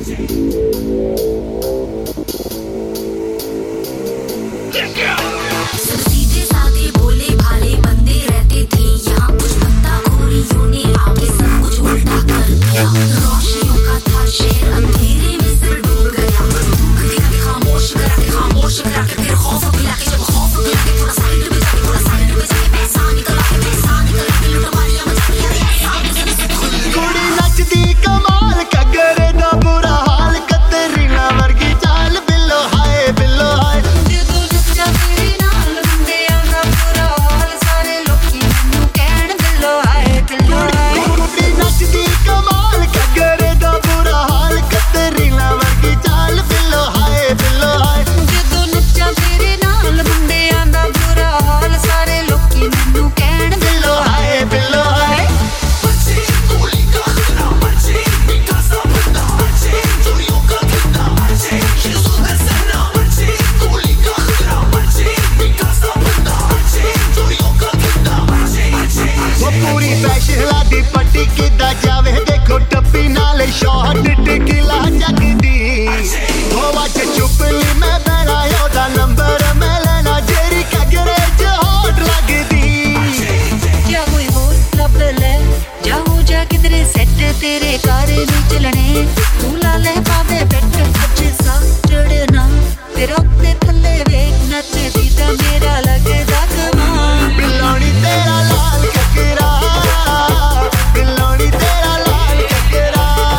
सीधे साधे भोले भाले बंदे रहते थे यहाँ, कुछ बंदाखोरियों ने आके सब कुछ उल्टा कर दिया। रोशनियों का था शहर अंधेरे में सिर डूब गया। खामोश करा के फिर खौफ पिला के, जब खौफ पिला के थोड़ा साइड पे जाके पैसा निकला के लुटवालियां मचा के कुड़ी नचदी कमाल कगरे दा बुरा हाल, कतरीना वर्गी चाल बिल्लो हाय बिल्लो हाय। कुड़ी नचदी कमाल कगरे दा बुरा हाल, कतरीना वर्गी चाल बिल्लो हाय बिल्लो हाय। बिल्लो हाय बिल्लो हाय। वो पूरी फैशन लादी पट्टी किदा जावे, देखो टप्पी नाले शॉट टिकला जगदी। वो वाच चुपली मैं बैठा ओदा नंबर मैं लेना, जेरी कगरे च हॉट लगदी। तेरे कारे भी चलने तू लाले पावे बेट अच्छे सा चढ़ना, तेरा ते थल्ले वेख नचदी ता मेरा लगदा कमाल। बिल्लोनी तेरा लाल ककरा, बिल्लोनी तेरा लाल ककरा।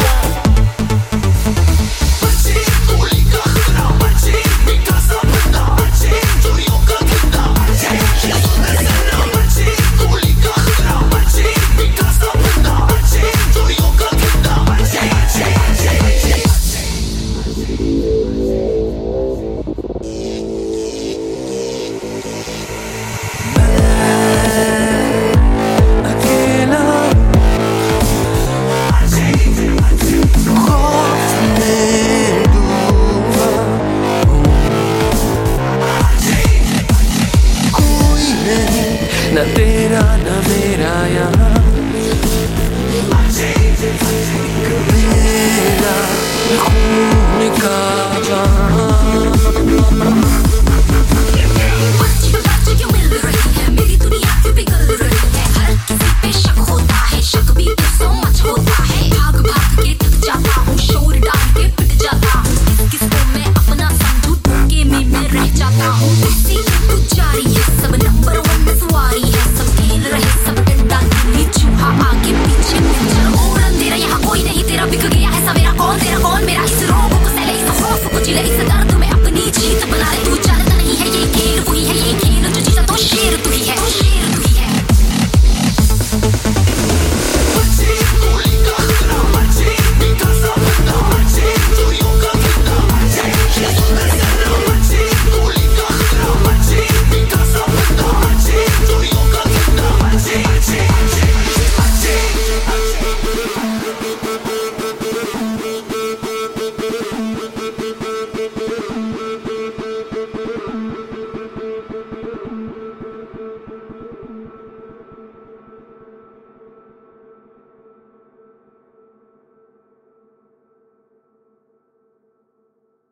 न तेरा न मेरा यहाँ, मेरा खून का जहाँ।